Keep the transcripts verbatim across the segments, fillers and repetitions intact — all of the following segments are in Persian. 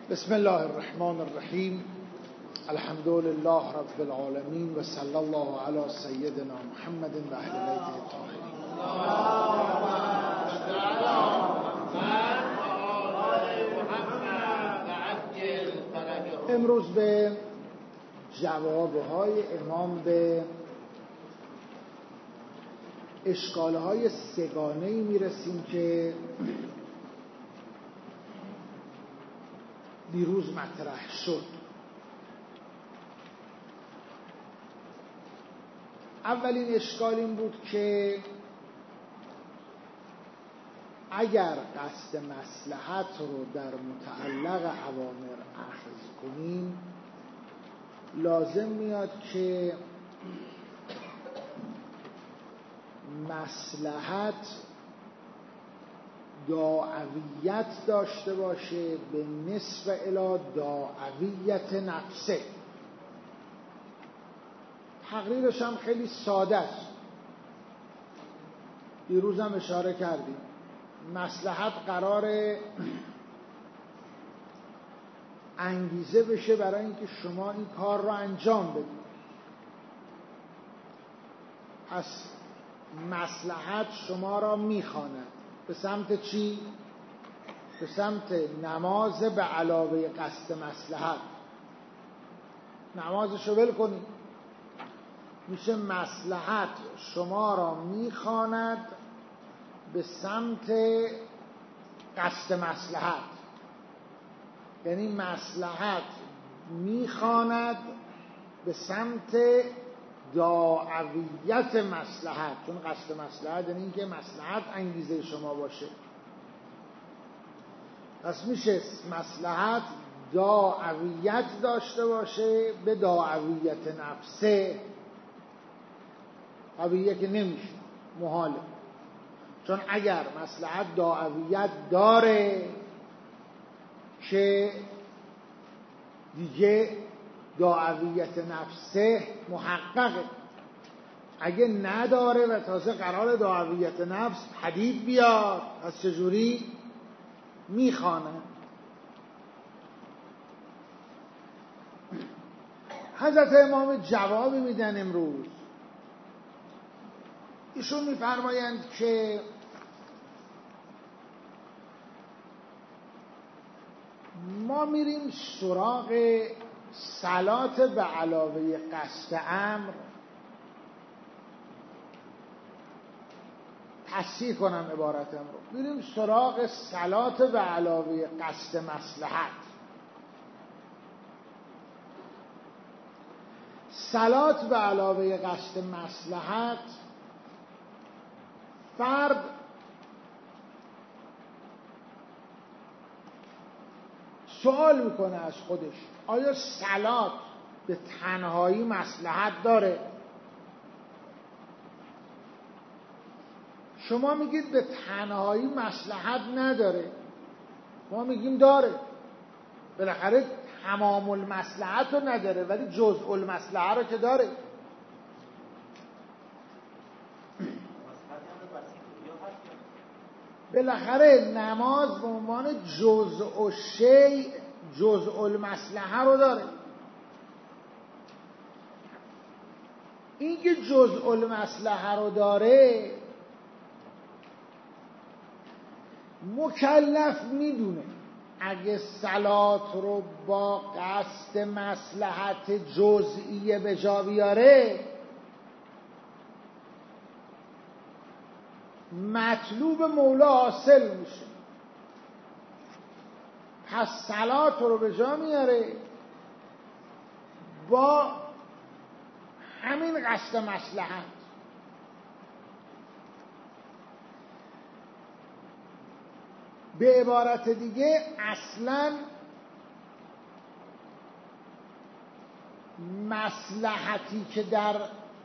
بسم الله الرحمن الرحیم. الحمد لله رب العالمین و صلی الله علی سیدنا محمد و اهل بیته الطاهرین. امروز به جوابهای امام به اشکالهای سگانه‌ای میرسیم که دیروز مطرح شد. اولین اشکال این بود که اگر قصد مصلحت رو در متعلق اوامر اخذ کنیم، لازم میاد که مصلحت داعویت داشته باشه به نسبه الی داعویت نفسه. تقریرش هم خیلی ساده است. دیروز هم اشاره کردیم مصلحت قراره انگیزه بشه برای اینکه شما این کار رو انجام بدید. پس مصلحت شما را میخواند به سمت چی؟ به سمت نماز به علاوه قصد مصلحت. نمازشو ول کنید، میشه مصلحت شما را میخواند به سمت قصد مصلحت. یعنی مصلحت میخواند به سمت داعویت مصلحت، چون قصد مصلحت یعنی اینکه مصلحت انگیزه شما باشه. پس میشه مصلحت داعویت داشته باشه به داعویت نفسه. طبیعیه که نمیشه، محاله. چون اگر مصلحت داعویت داره که دیگه داعویت نفسه محققه. اگه نداره و تازه قرار داعویت نفس پدید بیاد، پس چجوری میخوانه؟ حضرت امام جوابی میدن امروز. ایشون میفرمایند که ما میریم سراغ صلات به علاوه قصد امر. تصحیح کنم عبارتم رو، میریم سراغ صلات به علاوه قصد مصلحت. صلات به علاوه قصد مصلحت، فرد سوال میکنه از خودش آیا صلات به تنهایی مصلحت داره؟ شما میگید به تنهایی مصلحت نداره، ما میگیم داره. بالاخره تمام المصلحت رو نداره ولی جزء المصلحه رو که داره. بالاخره نماز به عنوان جزء شیء جزء المصلحه رو داره. این که جزء المصلحه رو داره مکلف میدونه اگه صلات رو با قصد مصلحت جزئیه به جا بیاره، مطلوب مولا حاصل میشه. پس صلات رو به جا میاره با همین قصد مصلحت. به عبارت دیگه اصلا مصلحتی که در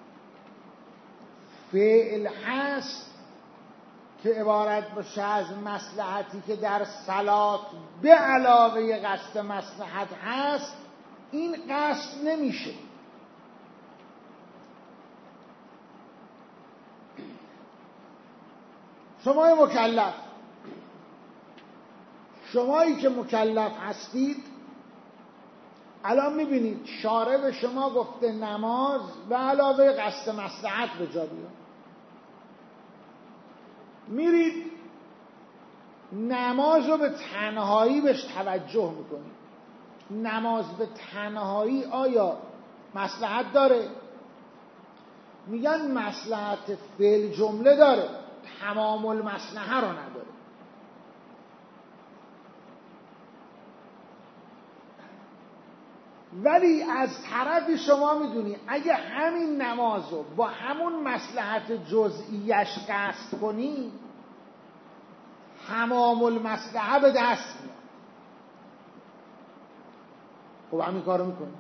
فعل هست که عبارت باشه از مصلحتی که در صلات به علاوه قصد مصلحت هست، این قصد نمیشه. شما مکلف شمایی که مکلف هستید الان میبینید شارع به شما گفته نماز و علاوه قصد مصلحت به جا بیار. میرید نماز رو به تنهایی بهش توجه میکنید. نماز به تنهایی آیا مصلحت داره؟ میگن مصلحت فعل جمله داره، تمام المصلحه رو نداره. ولی از طرفی شما میدونی اگه همین نماز رو با همون مصلحت جزئیش قصد کنی تمام المصلحه به دست میاد. خب همین کارو میکنی.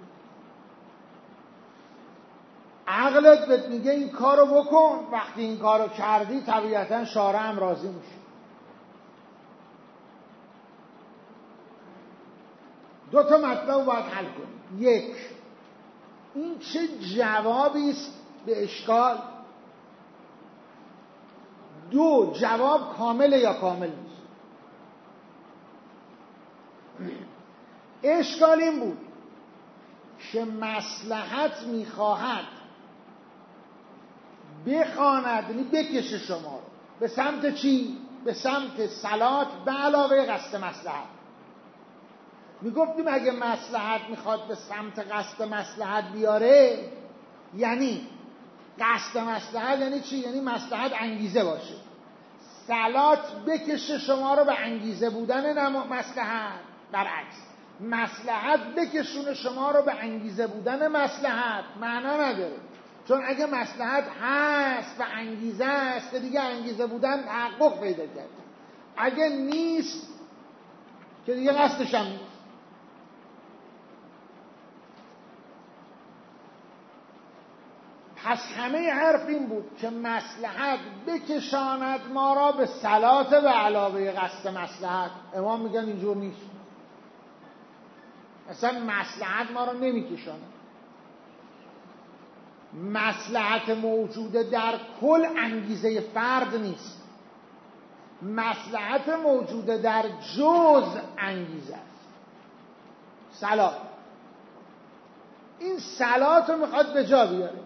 عقلت بهت میگه این کارو بکن، وقتی این کارو کردی طبیعتا شارع هم راضی میشه. دو تا مطلب باید حل کنی. یک، این چه جوابی است به اشکال؟ دو، جواب کامله یا کامل نیست؟ اشکال این بود که مصلحت میخواهد بخواند، یعنی بکشه شما رو به سمت چی؟ به سمت صلات به علاوه قصد مصلحت. میگفتیم اگه مصلحت میخواد به سمت قصد مصلحت بیاره، یعنی قصد مصلحت یعنی چی؟ یعنی مصلحت انگیزه باشه. صلات بکشه شما رو به انگیزه بودن مصلحت. برعکس مصلحت بکشونه شما رو به انگیزه بودن مصلحت. معنا نداره، چون اگه مصلحت هست و انگیزه است دیگه انگیزه بودن تحقق پیدا کرد. اگه نیست که دیگه قصدش هم نیست. پس همه حرف این بود که مصلحت بکشاند ما را به صلات به علاوه قصد مصلحت. امام میگن اینجور نیست، اصلا مصلحت ما را نمیکشاند. مصلحت موجوده در کل انگیزه فرد نیست، مصلحت موجوده در جز انگیزه است. صلات، این صلات رو میخواد به جا بیاره.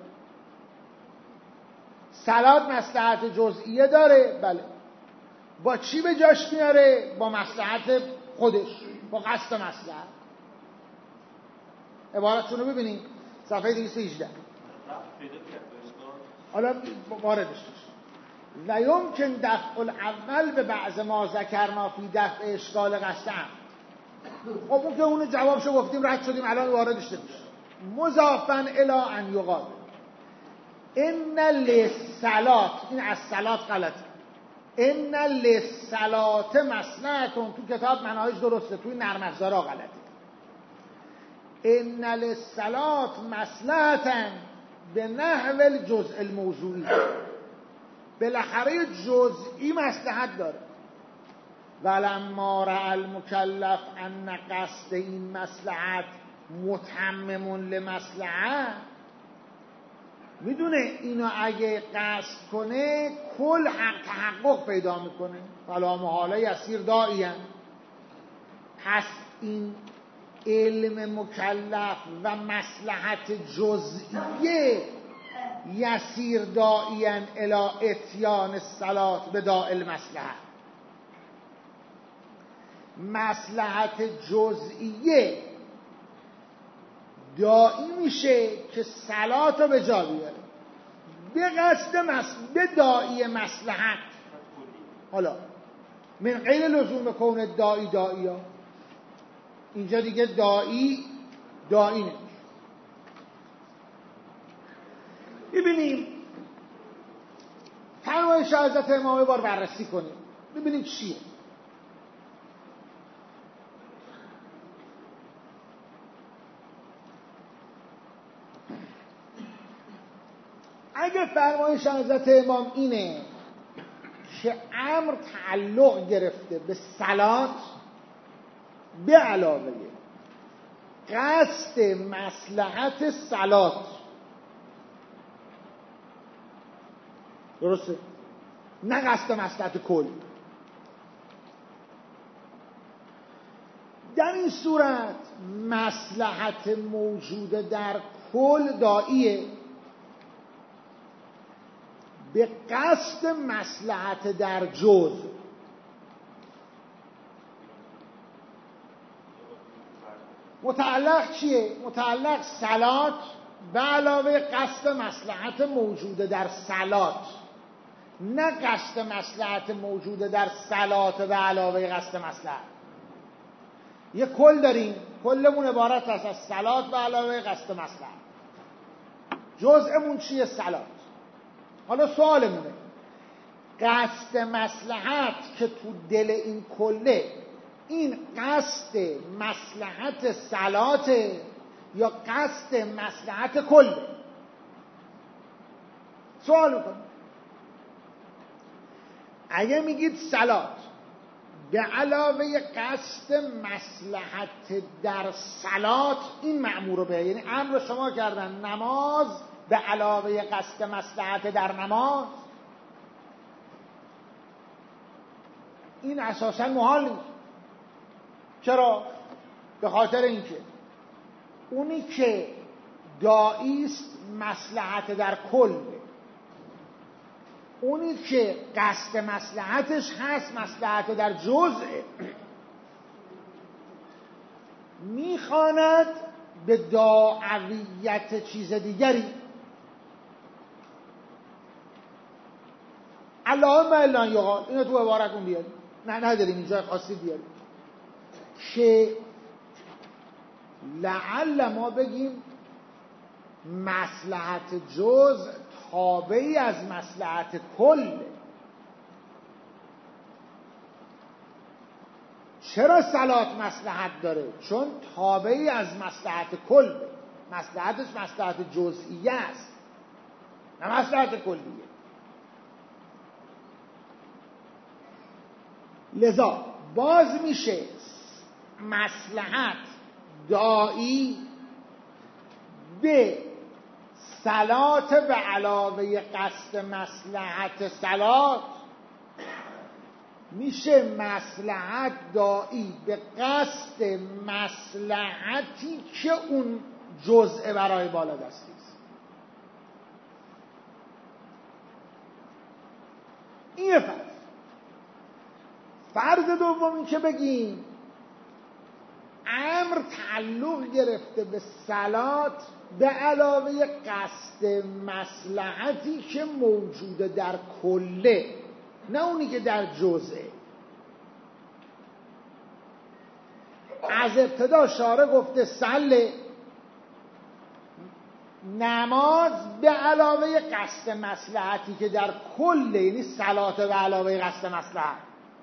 صلات مصلحت جزئیه داره، بله. با چی به جاش میاره؟ با مصلحت خودش، با قصد مصلحت. عبارتشون رو ببینیم صفحه دویست و هجده. حالا واردش میشه. لا یمکن دفع الاول به بعض ما ذکرنا فی دفع اشکال قصد هم. خب اون که اون جوابشو گفتیم رد شدیم، الان واردش نمیشه. مضافن الی ان یقال ان للصلات، این از صلات غلطه. ان للصلات مصلحتون، تو کتاب مناهج درسته، توی نرم افزارا غلطه. ان للصلات مصلحتن به نحو الجزء الموضوعی، بالاخره جزئی مصلحت داره. ولما رأى المکلف ان قصد این مصلحت متمم لمصلحه، میدونه اینو اگه قصد کنه کل حق تحقق پیدا میکنه. فلا محاله یسیر داعیان. پس این علم مکلف و مصلحت جزئیه یسیر داعیان الی اتیان الصلات به داء المصلحه. مصلحت جزئیه داعی میشه که صلات رو به جا بیاره به قصد مس... به داعی مصلحت. حالا من غیر لزوم کون داعی داعی ها، اینجا دیگه داعی داعی نمیشه. ببینیم فرمایش حضرت امام بار بررسی کنیم ببینیم چیه. اگه فرمایش حضرت امام اینه که امر تعلق گرفته به صلات به علاوه قصد مصلحت صلات، درسته؟ نه قصد مصلحت کل. در این صورت مصلحت موجود در کل داعیه به قصد مصلحت در جز. متعلق چیه؟ متعلق صلات به علاوه قصد مصلحت موجود در صلات، نه قصد مصلحت موجود در صلات به علاوه قصد مصلحت. یه کل داریم، کلمون عبارت است از صلات به علاوه قصد مصلحت. جزءمون چیه؟ صلات. حالا سوالمونه قصد مصلحت که تو دل این کله، این قصد مصلحت صلاته یا قصد مصلحت کله؟ سوال میکنم. اگه میگید صلات به علاوه قصد مصلحت در صلات، این مأمور به، یعنی امر شما کردن نماز به علاوه قصد مصلحت در نماز، این اساساً محال نیست. چرا؟ به خاطر اینکه اونی که داعی است مصلحت در کل، اونی که قصد مصلحتش هست مصلحت در جزء، میخواند به داعیت چیز دیگری. اللهم الا یقال، اینو تو عبارتون بیاریم، نه نداریم اینجا خاصی بیاریم که لعل ما بگیم مصلحت جزء تابعی از مصلحت کل. چرا صلات مصلحت داره؟ چون تابعی از مصلحت کل، مصلحتش مصلحت جزئیه است نه مصلحت کلیه. لذا باز میشه مصلحت داعی به صلات به علاوه قصد مصلحت صلات، میشه مصلحت داعی به قصد مصلحتی که اون جزء برای بالا دستی است. این فرض. فرض دومی که بگیم امر تعلق گرفته به صلات به علاوه قصد مصلحتی که موجوده در کله، نه اونی که در جزئه. از ابتدا شارع گفته صله، نماز به علاوه قصد مصلحتی که در کله، یعنی صلات به علاوه قصد مصلحت.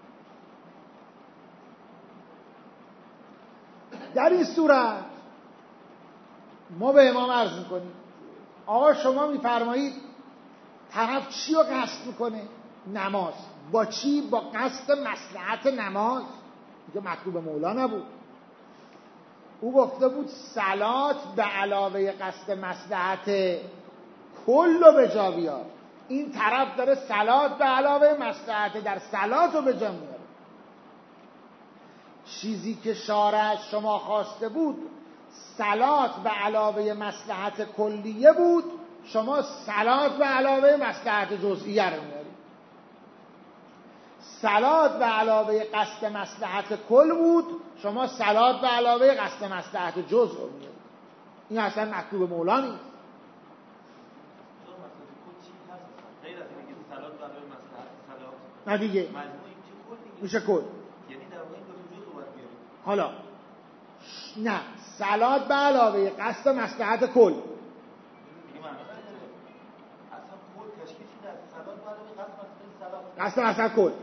در این صورت ما به امام عرض میکنیم آقا شما میفرمایید طرف چی رو قصد میکنه؟ نماز. با چی؟ با قصد مصلحت نماز. اینکه مطلوب مولا نبود، او گفته بود صلات به علاوه قصد مصلحت کل رو به جا بیار. این طرف داره صلات به علاوه مصلحت در صلات رو به جا میاره. چیزی که شارع از شما خواسته بود صلات به علاوه مصلحت کلیه بود، شما صلات به علاوه مصلحت جزئیه رو میارید. صلات به علاوه قصد مصلحت کل بود، شما صلات به علاوه قصد مصلحت جزء رو میارید. این اصلا مطلوب مولا نیست. نه دیگه میشه کل. حالا نه، صلات به علاوه قصد مصلحت کل. قصد مصلحت کل.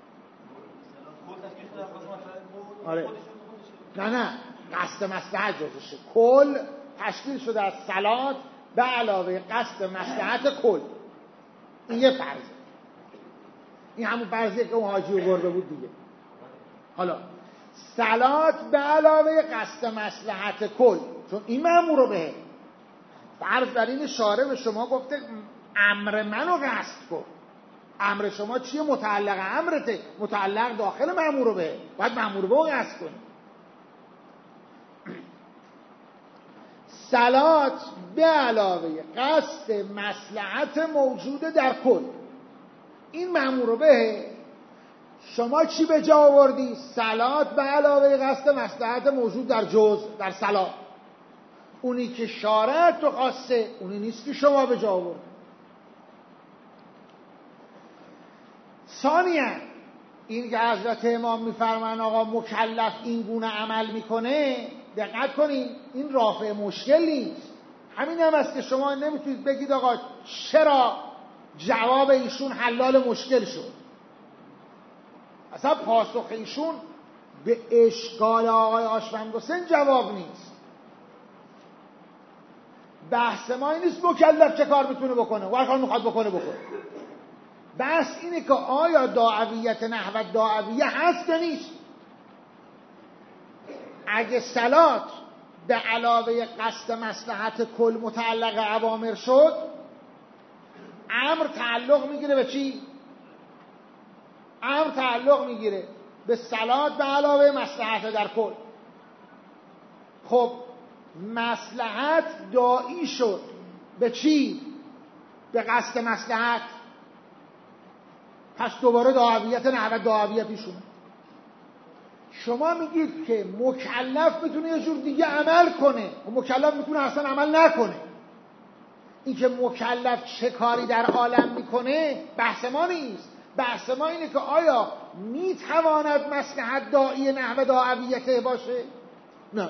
آره. نه نه، قصد مصلحت جزشه. کل تشکیل شده از صلات به علاوه قصد مصلحت کل. این یه فرضه. این همون فرضیه که اون حاجی برده بود دیگه. حالا صلات به علاوه قصد مصلحت کل، چون این مأمور به، فرض بر این شارع به شما گفته امر منو قصد کن. امر شما چیه؟ متعلق امرته، متعلق داخل مأمور به، باید مأمور به رو قصد کنی. صلات به علاوه قصد مصلحت موجود در کل، این مأمور به. شما چی به جا آوردی؟ صلات به علاوه قصد مصلحت موجود در جزء، در صلات. اونی که شارع تو خواسته اونی نیست که شما به جا آوردی. ثانیاً این که حضرت امام میفرمان آقا مکلف این گونه عمل میکنه، دقت کنین این رافع مشکل نیست. همین هم است که شما نمیتونید بگید آقا چرا جواب ایشون حلال مشکل شد. اصلا پاسخ ایشون به اشکال آقای آشوند حسین جواب نیست. بحث ما این نیست مکلف چه کار میتونه بکنه و هر کار میخواد بکنه بکنه. بحث اینه که آیا داعویت نحو داعویه هست یا نیست. اگه صلات به علاوه قصد مصلحت کل متعلق اوامر شد، امر تعلق میگیره به چی؟ امر تعلق میگیره به صلات به علاوه مصلحت در کل. خب مصلحت داعی شد به چی؟ به قصد مصلحت. پس دوباره داعویت نحو داعویه پیشونه. شما میگید که مکلف میتونه یه جور دیگه عمل کنه و مکلف میتونه اصلا عمل نکنه. این که مکلف چه کاری در عالم میکنه بحث ما نیست. بحث ما اینه که آیا میتواند مصلحت داعی نحو داعویته باشه؟ نه.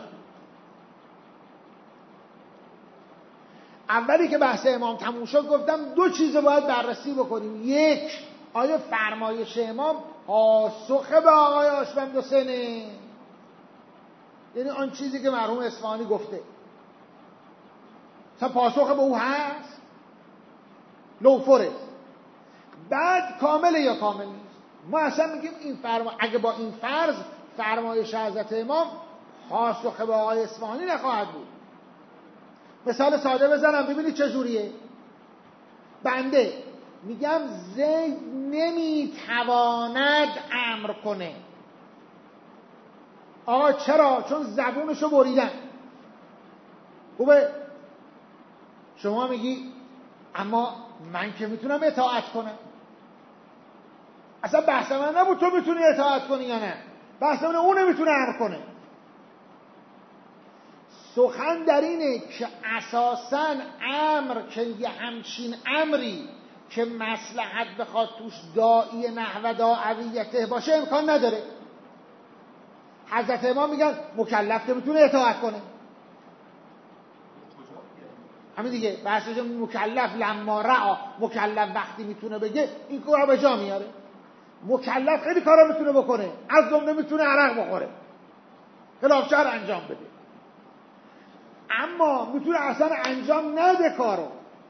اولی که بحث امام تموم شد گفتم دو چیز باید بررسی بکنیم. یک، آیا فرمایش امام پاسخ به آقای آشوند حسینه؟ یعنی آن چیزی که مرحوم اصفهانی گفته تا پاسخ به او هست؟ لوفره. بعد کامله یا کامل نیست؟ ما اصلا میگیم این فرما... اگه با این فرض فرمایش حضرت امام پاسخ به آقای اصفهانی نخواهد بود. مثال ساده بزنم ببینید چجوریه. بنده میگم زید نمیتواند امر کنه. آقا چرا؟ چون زبونشو بریدن. خوبه؟ شما میگی اما من که میتونم اطاعت کنم. اصلا بحث من نبود تو میتونی اطاعت کنی یا نه، بحث من اون نمیتونه امر کنه. سخن در اینه که اساساً امر که یه همچین امری که مصلحت بخواد توش داعی نحو داعویته باشه امکان نداره. حضرت امام میگن مکلف که میتونه اطاعت کنه. همین دیگه بحثش مکلف لما رعا، مکلف وقتی میتونه بگه این کارو به جا میاره. مکلف خیلی کارا میتونه بکنه، از جمله میتونه عرق بخوره، خلاف شرع انجام بده، اما میتونه اصلا انجام نده کارو.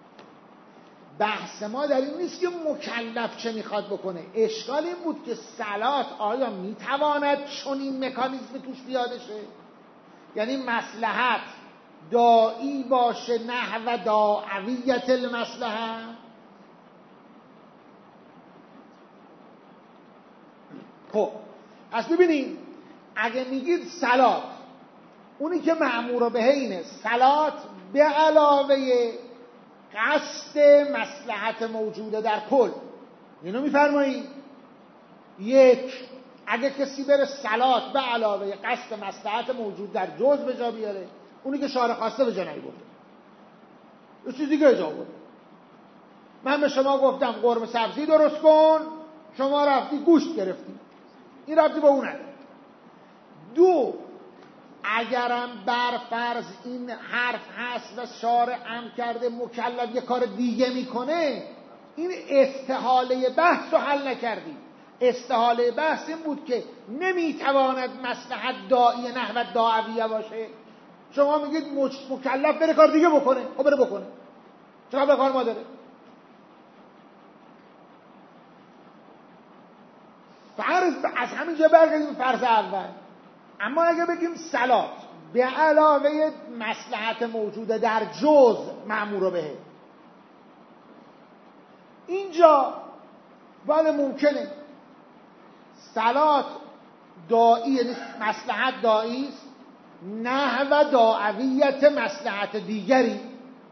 بحث ما در این نیست که مکلف چه میخواد بکنه. اشکال این بود که صلات آیا میتواند چون این مکانیزم توش پیاده شه؟ یعنی مصلحت داعی باشه نحو داعویت المصلحه. خب پس ببینید اگه میگید صلات اونی که مأمور به اینه صلات به علاوه قصد مصلحت موجوده در کل، اینو میفرمایید. یک، اگه کسی بره صلات به علاوه قصد مصلحت موجود در جزء به جا بیاره، اونی که شارع خواسته به جا نیاورده، یه چیز دیگه جا آورده. من به شما گفتم قرمه سبزی درست کن، شما رفتی گوشت گرفتی، این رفتی با اون نداره. دو، اگرم بر فرض این حرف هست و شارع امر کرده مکلف یه کار دیگه میکنه، این استحاله بحث رو حل نکردی. استحاله بحث این بود که نمیتواند مصلحت داعی نحو داعویه باشه. شما میگید مکلف بره کار دیگه بکنه، خب بره بکنه، چرا به کار ما داره؟ فرض از همین جا برگردیم فرض اول. اما اگه بگیم صلات به علاوه مصلحت موجوده در جزء مأمور به، اینجا بله ممکنه صلات داعی، یعنی مصلحت داعی است، نحو داعویت مصلحت دیگری.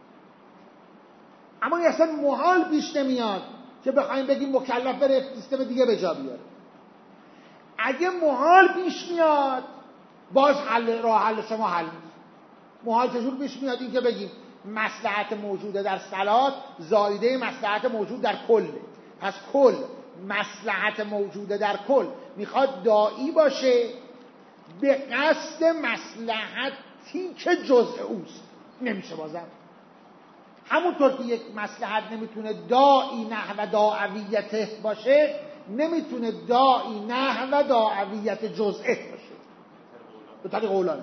اما این اصلا محال پیش نمیاد که بخوایم بگیم مکلف بره سیستم دیگه به جا بیاره. اگه محال پیش میاد باز حل راه حل شما حل نیست. محال چجور پیش میاد؟ این که بگیم مصلحت موجوده در صلات زایده مصلحت موجود در کله. پس کل مصلحت موجوده در کل میخواد داعی باشه به قصد مصلحتی که جزء اوست. نمیشه بازم. همونطور که یک مصلحت نمیتونه داعی نحو داعویته باشه، نمیتونه داعی نحو داعویت جزئه باشه به طریق اولانه.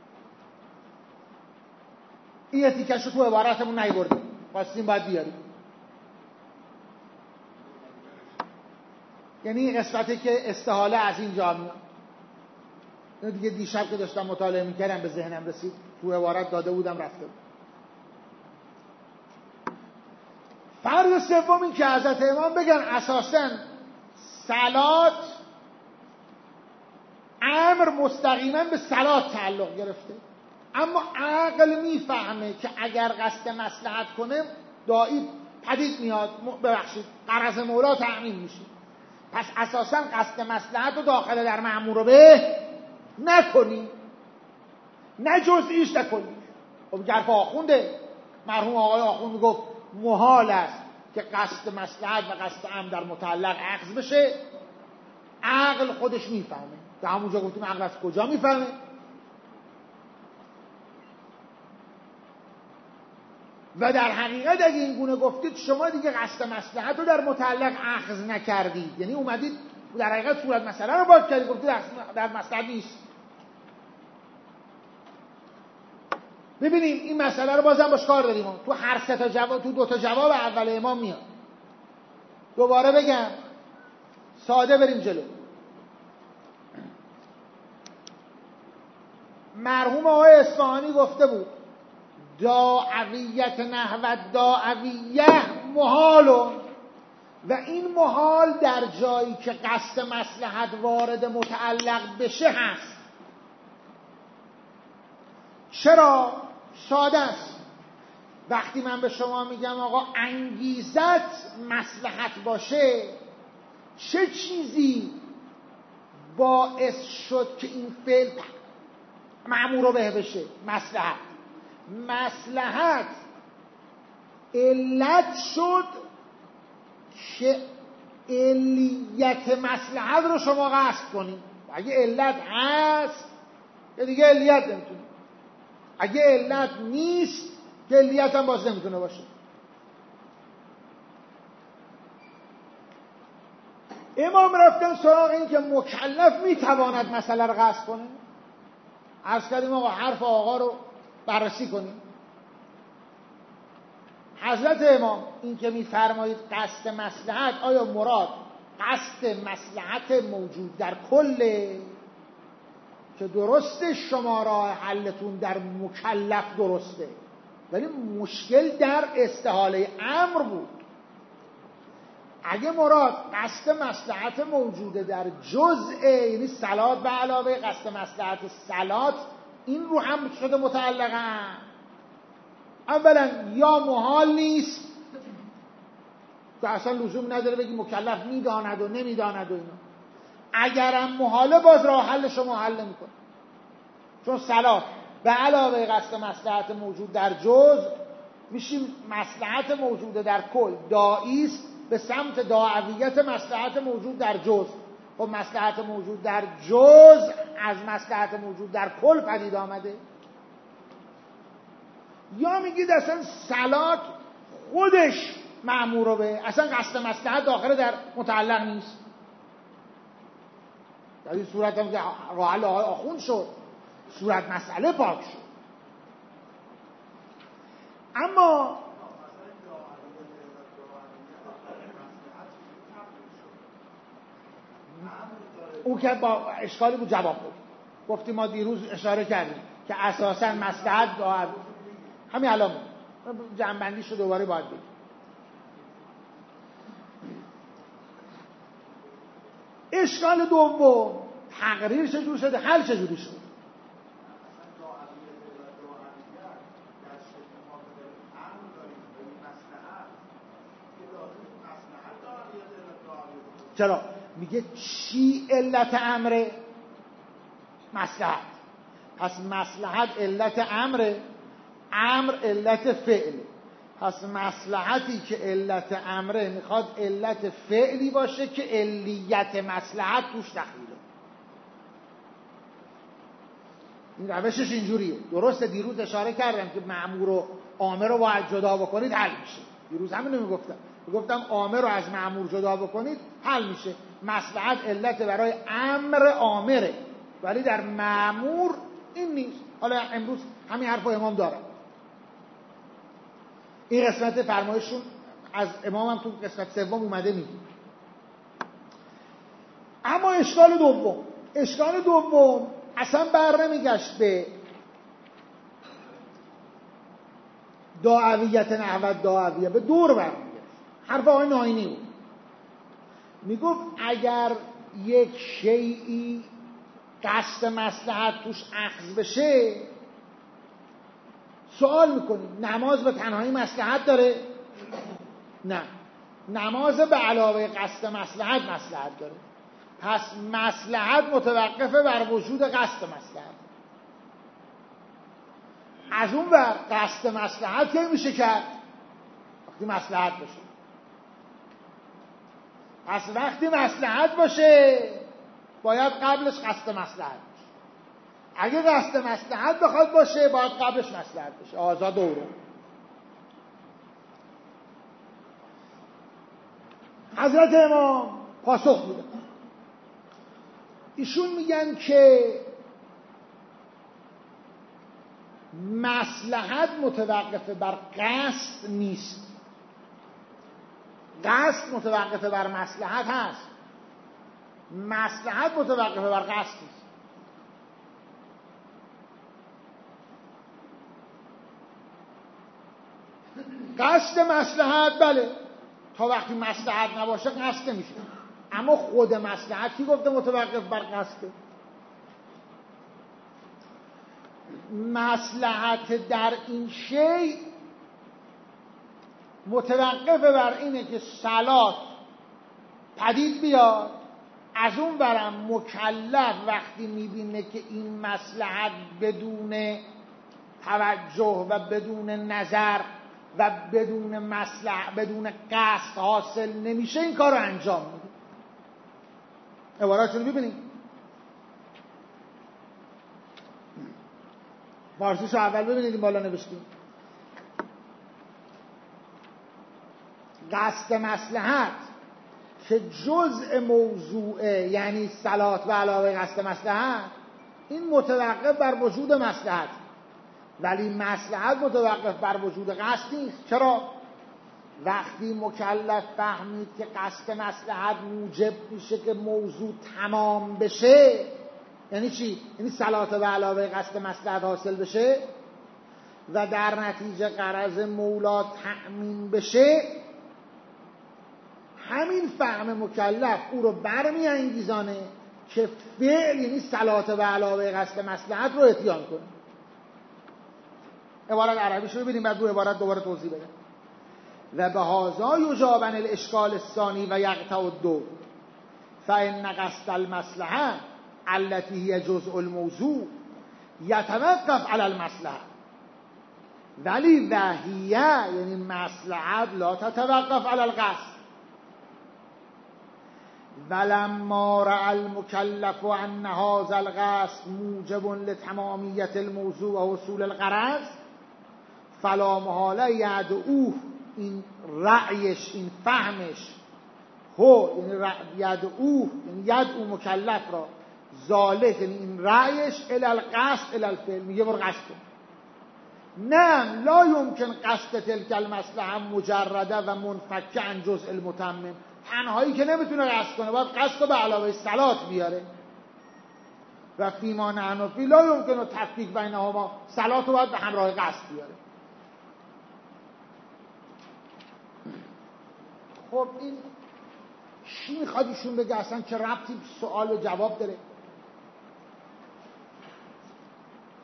این اتیکش رو تو عبارتمون نیوردیم، خواستیم باید بیاریم. یعنی قسمتی که استحاله از اینجا میاد. اینو دیگه دیشب که داشتم مطالعه میکردم به ذهنم رسید، تو عبارت داده بودم رفته بود. فرض سوم این که حضرت امام بگن اساساً صلات امر مستقیما به صلات تعلق گرفته، اما عقل میفهمه که اگر قصد مصلحت کنه داعی پدید میاد، ببخشید غرض مولا تأمین میشه. پس اساساً قصد مصلحت رو داخل در مأمور به نکنی، نه جزئیش نکنی. خب حرف آخونده، مرحوم آقای آخوند گفت محال است که قصد مصلحت و قصد امر در متعلق اخذ بشه. عقل خودش میفهمه. در همونجا گفتیم عقل از کجا میفهمه؟ و در حقیقت اگه این گونه گفتید شما دیگه قصد مصلحت رو در متعلق اخذ نکردید، یعنی اومدید در حقیقت صورت مسئله رو باز کردید، گفتید در مصلحت نیست. ببینیم این مسئله رو بازم باش کار داریم. تو هر سه تا جواب، تو دو تا جواب اول امام میاد. دوباره بگم ساده بریم جلو. مرحوم آقای اصفهانی گفته بود داعویت نحو داعویه محال، و این محال در جایی که قصد مصلحت وارد متعلق بشه هست. چرا؟ ساده است. وقتی من به شما میگم آقا انگیزت مصلحت باشه، چه چیزی باعث شد که این فعل مأمور به بشه؟ مصلحت. مصلحت علت شد که علیت مصلحت رو شما قصد کنید. اگه علت هست که دیگه علیت نمیتونه، اگه علت نیست که علیت هم باز نمیتونه باشه. امام رفتن سراغ این که مکلف میتواند مسئله رو قصد کنه. عرض کردیم آقا حرف آقا رو بررسی کنیم. حضرت امام این که میفرمایید قصد مصلحت، آیا مراد قصد مصلحت موجود در کله که درسته شما راه حلتون در مکلف درسته، ولی مشکل در استحاله امر بود. اگه مراد قصد مصلحت موجوده در جزء، یعنی صلات به علاوه قصد مصلحت صلات، این رو هم شده متعلقا. اولا یا محال نیست که اصلا لزوم نداره بگی مکلف میداند و نمیداند و اینا. اگرم محاله باز راه حل شما حل نمیکنه، چون صلات به علاوه قصد مصلحت موجود در جزء میشیم مصلحت موجود در کل داعی است به سمت داعویت مصلحت موجود در جزء. خب مصلحت موجود در جزء از مصلحت موجود در کل پدید آمده. یا میگید اصلا صلات خودش مأمور به، اصلا قصد مصلحت داخل در متعلق نیست. در این صورت هم که راه حل آقای آخوند شد، صورت مسئله پاک شد. اما او که با اشکالی بود جواب بود. گفتیم ما دیروز اشاره کردیم که اساساً مصلحت داره. همین الان جمع‌بندیش رو دوباره باید بگیم. اشکال دوم، تقریر چجور شده، حل چجوری شد. چرا؟ میگه چی علت امره؟ مصلحت. پس مصلحت علت امره، امر علت فعله. پس مصلحتی که علت امره میخواد علت فعلی باشه که علیت مصلحت توش دخیله. این روشش اینجوریه. درسته دیروز اشاره کردم که مأمور و آمر رو باید جدا بکنید، حل میشه. دیروز همین رو میگفتم میگفتم آمر رو از مأمور جدا بکنید حل میشه. مصلحت علت برای امر آمره، ولی در مأمور این نیست. حالا امروز همین حرف امام دارم. این قسمت فرمایشون از امام هم تو قسمت سوم اومده میگه. اما اشکال دوم اشکال دوم اصلا بر نمیگشت به دعویت نحوت دعویه، به دور برمیگشت. حرف آقای ناینی بود. میگفت اگر یک شیئی قصد مصلحت توش اخذ بشه، سوال میکنیم نماز به تنهایی مصلحت داره؟ نه، نماز به علاوه قصد مصلحت مصلحت داره. پس مصلحت متوقفه بر وجود قصد مصلحت. از اون ور قصد مصلحت که میشه کرد وقتی مصلحت باشه. پس وقتی مصلحت باشه باید قبلش قصد مصلحت باشه. اگه قصد مصلحت بخواد باشه باید قبلش مصلحت باشه. آزاد دورو. حضرت امام پاسخ میده. ایشون میگن که مصلحت متوقفه بر قصد نیست. قصد متوقفه بر مصلحت هست، مصلحت متوقفه بر قصد نیست. قصد مصلحت بله، تا وقتی مصلحت نباشه قصد نمیشه. اما خود مصلحت کی گفته متوقف بر قصده؟ مصلحت در این شی متوقف بر اینه که صلات پدید بیاد. از اون برم مکلف وقتی میبینه که این مصلحت بدون توجه و بدون نظر و بدون مصلحت بدون قصد حاصل نمیشه، این کار رو انجام میده. عباراتشون رو ببینید. فارسیشو اول ببینید، این بالا نوشتیم قصد مصلحت که جزء موضوعه، یعنی صلات و علاوه قصد مصلحت، این متوقف بر وجود مصلحت، ولی مصلحت متوقف بر وجود قصد نیست. چرا؟ وقتی مکلف فهمید که قصد مصلحت موجب میشه که موضوع تمام بشه، یعنی چی؟ یعنی صلات و علاوه قصد مصلحت حاصل بشه و در نتیجه غرض مولا تأمین بشه، همین فهم مکلف او رو برمی انگیزانه که فعل، یعنی صلات و علاوه قصد مصلحت رو اتیان کنه. عبارت عربیش رو ببینیم، بعد رو عبارت دوباره توضیح بده. و به هذا یجابن الاشکال الثانی و یقطع الدور فإن قصد المصلحه التي هي جزء الموضوع یتوقف علی المصلحه، ولی وهیه یعنی مصلحت لا تتوقف علی القصد. ولما رأى المكلف ان هذا القصد موجب لتمامیت الموضوع و حصول الغرض فلا محاله یدعوه، این رأیش، این فهمش، هو یعنی یدعوه یعنی یدعو مکلف را، ذالک یعنی این رأیش، الی القصد الی الفعل، میگه برو قصد کن. نه، لا یمکن قصد تلک المصلحه مجرده و منفکه عن جزء المتمم. تنهایی که نمیتونه قصد کنه، باید قصد به علاوه صلات بیاره. و فیما نحن فی لا یمکن تفکیک بینهما، صلات رو باید به همراه قصد بیاره. خب این چی میخواد ایشون بگه؟ اصلا چه ربطی سوال و جواب داره؟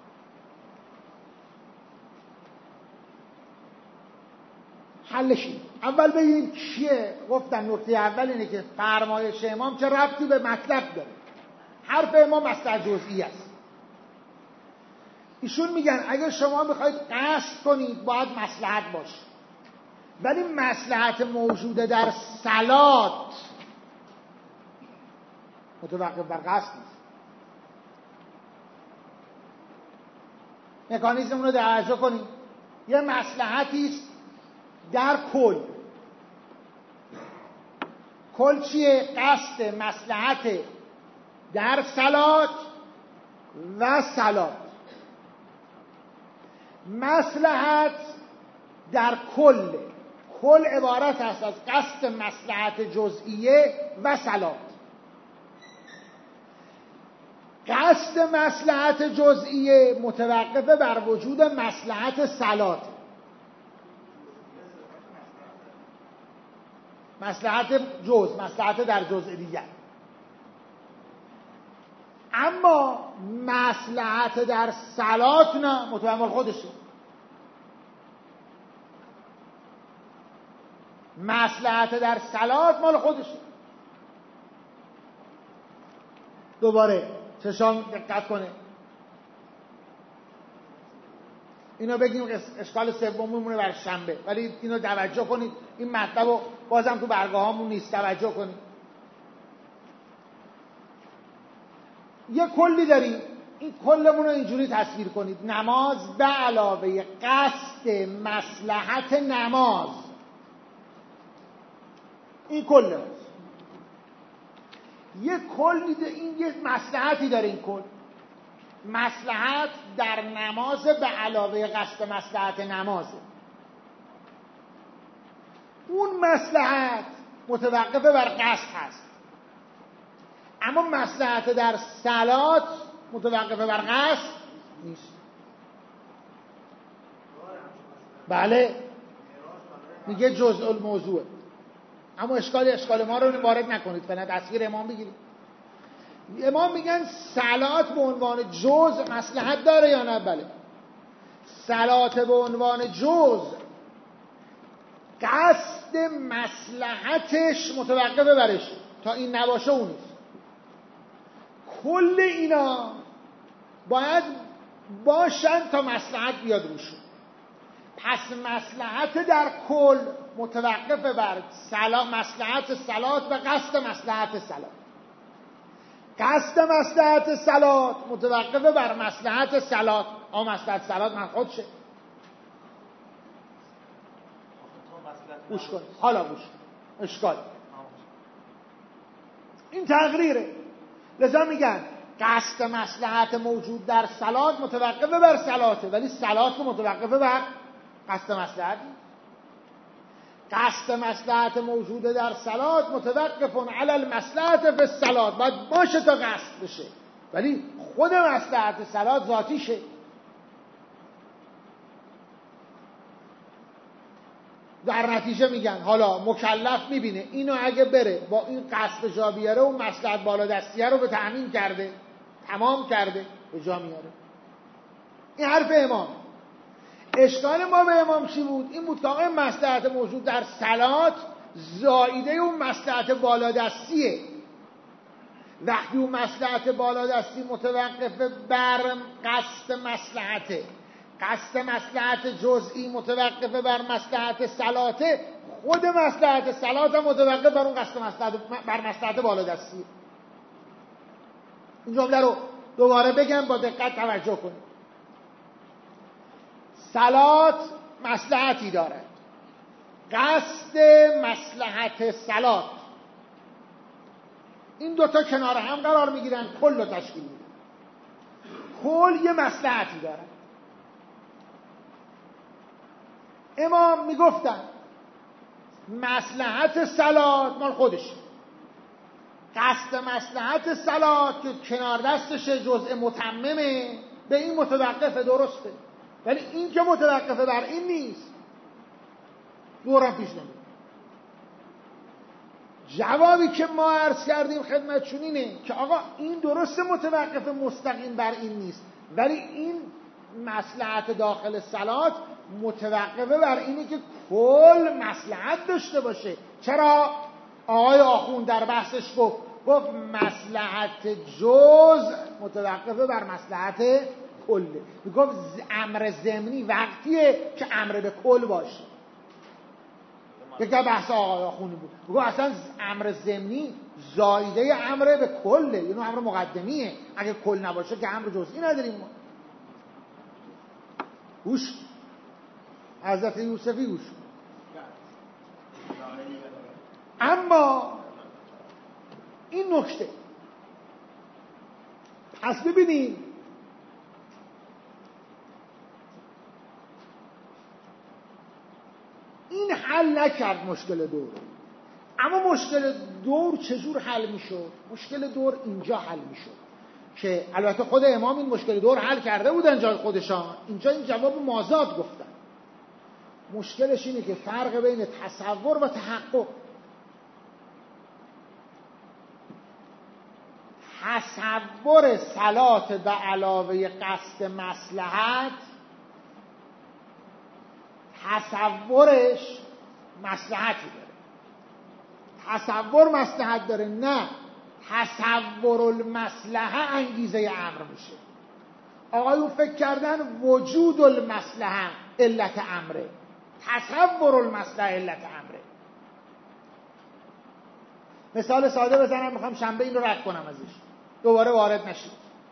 حلش این اول بگیم کیه. گفتن نکته اول اینه که فرمایش امام چه ربطی به مطلب داره. حرف امام مصلحت جزئی است. ایشون میگن اگه شما میخواید قصد کنید باید مصلحت باشه، ولی مصلحت موجوده در صلات متوقف بر قصد نیست. مکانیزم رو توجه کنید. یه مصلحتی است در کل. کل چیه؟ قصد مصلحت در صلات و صلات. مصلحت در کل. کل عبارت است از قصد مصلحت جزئیه و صلات. قصد مصلحت جزئیه متوقفه بر وجود مصلحت صلات. مصلحت جز، مصلحت در جزء دیگر. اما مصلحت در صلات نه، متوقف خودشه. مصلحت در صلات مال خودشه. دوباره چشام دقت کنه. اینو بگیم اشکال سوم میمونه بر شنبه، ولی اینو توجه کنید. این مطلب رو بازم تو برگاه هامون نیست، توجه کنید. یه کلی داریم، این کلمون رو اینجوری تصویر کنید: نماز به علاوه قصد مصلحت نماز. این کله. یه کلی ده، این یه مصلحتی داره. این کل مصلحت در نماز به علاوه قصد مصلحت نمازه. اون مصلحت متوقفه بر قصد هست، اما مصلحت در صلات متوقفه بر قصد نیست. بله میگه جزء الموضوع. اما اشکال اشکال ما رو وارد نکنید، فعلا تصویر امام بگیرید. امام میگن صلات به عنوان جزء مصلحت داره یا نه؟ بله. صلات به عنوان جزء قصد مصلحتش متوقفه برش، تا این نباشه اون نیست. کل اینا باید باشن تا مصلحت بیاد روشون. پس مصلحت در کل متوقف بر صلات، مصلحت صلات و قصد مصلحت صلات. قصد مصلحت صلات متوقف بر مصلحت صلات. اما مصلحت صلات من خودشه. گوش کن حالا، گوش کن اشکال. این تقریره. لذا میگن قصد مصلحت موجود در صلات متوقف بر صلاته، ولی صلات متوقف بر قصد مصلحت. قصد مصلحت موجود در صلات متوقف علی المصلحت فی الصلات. باید باشه تا قصد بشه، ولی خود مصلحت صلات ذاتیشه. در نتیجه میگن حالا مکلف میبینه اینو اگه بره با این قصد جا بیاره، اون مصلحت بالا دستیه رو به تأمین کرده، تمام کرده، به جا میاره. این حرف امام. اشکال ما به امام چی بود؟ این بود که آقای مصلحت موجود در صلات زائیده اون مصلحت بالادستیه. وقتی اون مصلحت بالادستی متوقف بر قصد مصلحته، قصد مصلحت جزئی متوقف بر مصلحت صلاته، خود مصلحت صلات هم متوقف بر اون قصد مصلحت، بر مصلحت بالادستی. این جمله رو دوباره بگم با دقت توجه کنید. صلات مصلحتی دارد، قصد مصلحت صلات. این دوتا کنار هم قرار میگیرن، کل رو تشکیل میدن. کل یه مصلحتی دارد. امام میگفتن مصلحت صلات مال خودش، قصد مصلحت صلات که کنار دستشه جزء متممه، به این متوقفه، درسته، ولی این که متوقفه بر این نیست، دورم پیش نمید. جوابی که ما عرض کردیم خدمتشون اینه که آقا این درسته متوقف مستقیم بر این نیست، ولی این مصلحت داخل صلات متوقفه بر اینه که کل مصلحت داشته باشه. چرا؟ آقای آخوند در بحثش گفت گفت مصلحت جز متوقفه بر مصلحت کله. میگفت امر ضمنی وقتیه که امر به کل باشه. یک بحث آقای آخوندی بود. میگفت اصلا امر ضمنی زایده امر به کله، یعنی امر مقدمیه. اگه کل نباشه که امر جزئی نداریم ما. گوش حضرت یوسفی گوش. اما این نکته پس ببینید این حل نکرد مشکل دور. اما مشکل دور چجور حل میشد؟ مشکل دور اینجا حل میشد که البته خود امام این مشکل دور حل کرده بودن جای خودشان. اینجا این جواب مازاد گفتن. مشکلش اینه که فرق بین تصور و تحقق. تصور صلات به علاوه قصد مصلحت، تصورش مصلحتی داره. تصور مصلحت داره، نه تصور المصلحه انگیزه امر میشه. آقایون فکر کردن وجود المصلحه علت امره، تصور المصلحه علت امره. مثال ساده بزنم، میخوام شنبه این رو رد کنم ازش، دوباره وارد نشید.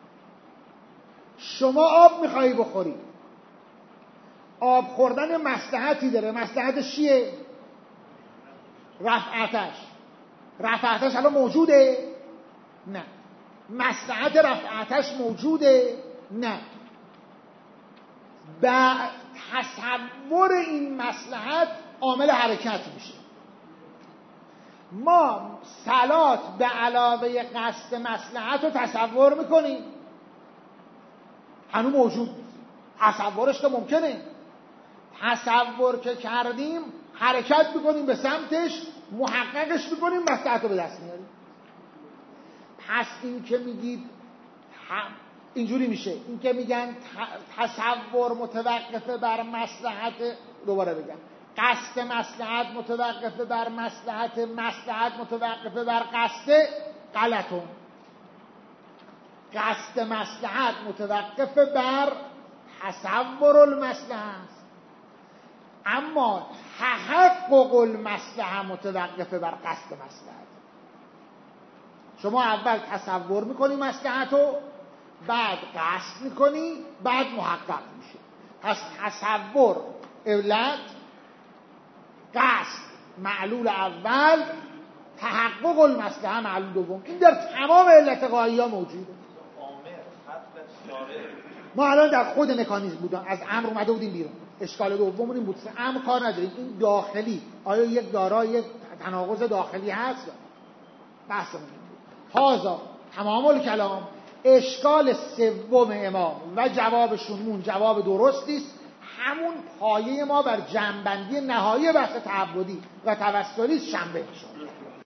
شما آب میخوایی بخوری، آب خوردن مصلحتی داره. مصلحتش چیه؟ رفع آتش. رفع آتش الان موجوده؟ نه. مصلحت رفع آتش موجوده؟ نه. با تصور این مصلحت عامل حرکت میشه. ما صلات به علاوه قصد مصلحت رو تصور میکنیم، هنوز موجود نیست. تصورش که ممکنه. تصور که کردیم حرکت میکنیم به سمتش، محققش میکنیم، مصلحت رو به دست میاریم. پس این که میگید اینجوری میشه، این که میگن تصور متوقفه بر مصلحت، دوباره بگم قصد مصلحت متوقفه بر مصلحت، مصلحت متوقفه بر قصد، غلطون. قصد مصلحت متوقفه بر تصور المصلحه است، اما تحقق المصلحه متوقفه بر قصد مصلحت. شما اول تصور میکنی مصلحت رو، بعد قصد میکنی، بعد محقق میشه. پس تصور علت، قصد معلول اول، تحقق المصلحه معلول دوم. این در تمام علت غایی ها موجوده. ما الان در خود مکانیزم بودن، از امر اومده بودیم بیرون. اشکال دوم این بود، امر کار نداریم، این داخلی آیا یک دارای یک تناقض داخلی هست؟ بحث بود هازا تمام الکلام. اشکال سوم امام و جوابشون اون جواب درستی است، همون پایه ما بر جنبندی نهایی بحث تعبدی و توسلی شنبه شد.